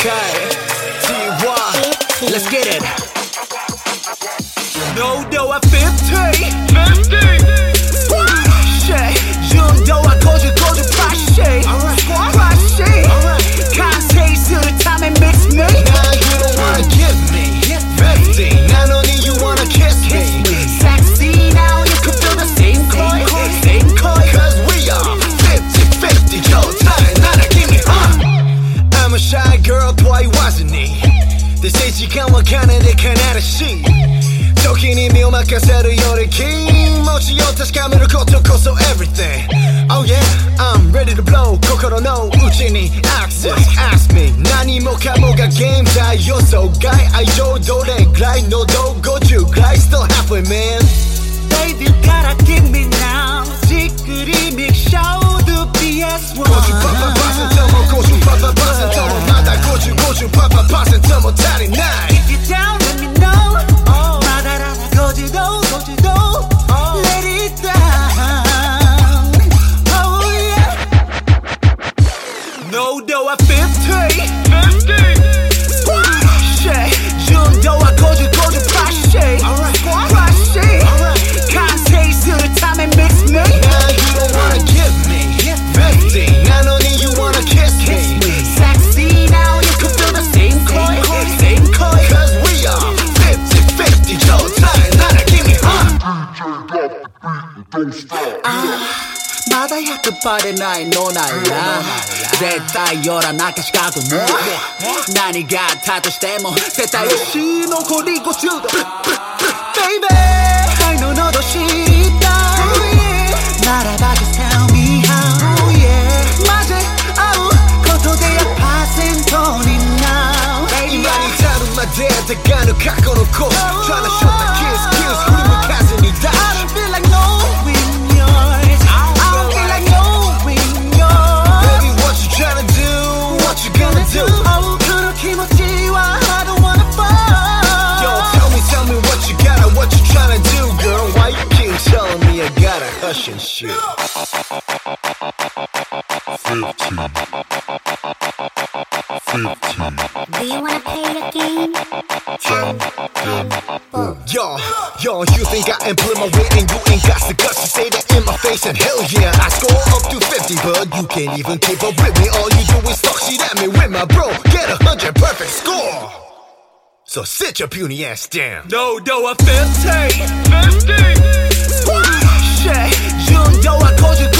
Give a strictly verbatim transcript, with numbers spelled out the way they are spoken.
Okay, T Y, let's get it. 노도와 fifty, shit. jun도와 고주 고주 파시, 파시. 강세히 수류탄에 mix me. Now you don't wanna give me fifty. Not only you wanna kiss me. Sexy now you can feel the same coin, same coin. Cause we are fifty fifty. 좋다 나를 give me uh. I'm a shy girl boy wasn't he? They say 시간 와 가는데 가나다 씨. 저기니 미오마카세를 요리키 멋지 요타스 카메라 고토코 so everything. Oh yeah, I'm ready to blow. 코코로 no 우진이 access. Ask me 나니 뭐가 뭐가 게임 다 요소 guy 아이조 도래 glide 너도 고주 glide still halfway man. Baby gotta give me now. 찌끄리 믹쇼 the B S one. 고주 파파 파센터 뭐 고주 파파 파센터 뭐 마다 고주 고주 파파 파센터 뭐 다리 나이. If you down let me know. 마다라다 고주도 고주도 let it down. Oh yeah. 노도와 fifty, shit. jun도와 고주 고주 파시, 파시. 강세히 수류탄에 mix me. Now you don't wanna give me fifty. Not only you wanna kiss me. Sexy now you can feel the same coin, same coin. Cause we are fifty fifty. 좋다 나를 give me uh. 마다야 끝발에 나의 노날라絶対 열아나까지 가고는何があったとしても絶対し残りごじゅうど Baby I know 너도 싫다 말아봐 just tell me how yeah 맞아 아우 고토대야 파센토니 now 이 말이 다루마대 대가는 갖고놓고 Tryna show the kiss kiss 흐름을 가슴이 다 I don't feel like knowing yours I don't feel like knowing yours Baby what you tryna do What you gonna do Oh 그렇게 멋지와 I don't wanna fall Yo tell me tell me what you gotta What you tryna do girl Why you keep telling me I gotta hush and shit Do you wanna play the game? Ten, ten, boom. Yo, yo, you think I ain't put my weight and you ain't got the guts to say that in my face and hell yeah, I score up to fifty, but you can't even keep up with me. All you do is talk shit at me with my bro, get a hundred perfect score. So sit your puny ass down. 노도와 fifty, shit. jun도와 고주